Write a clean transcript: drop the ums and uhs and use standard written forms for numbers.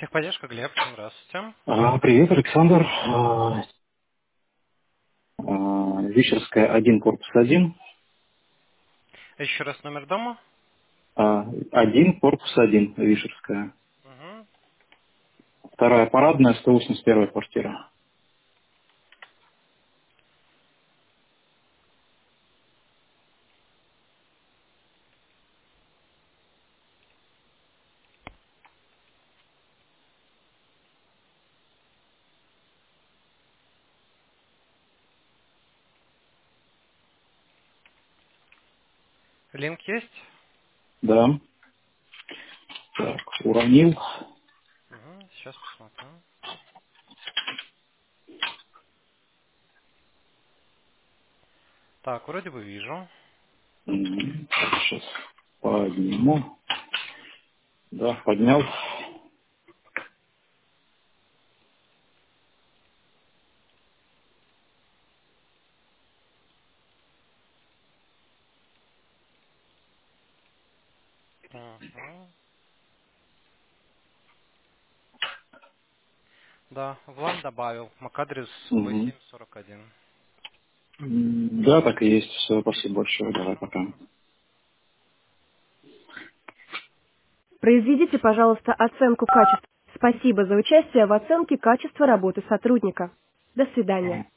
Техподдержка, Глеб, здравствуйте. Привет, Александр. Вишерская, 1, корпус 1. Еще раз номер дома. 1, корпус 1, Вишерская. Угу. Вторая парадная, 181 квартира. Линк есть? Да. Так, уронил. Угу. Сейчас посмотрю. Так, вроде бы вижу. Так, сейчас подниму. Да, поднял. Угу. Да, Влад добавил. MAC-адрес Мгм. V741. Да, так и есть. Все, спасибо большое. Давай, пока. Произведите, пожалуйста, оценку качества. Спасибо за участие в оценке качества работы сотрудника. До свидания.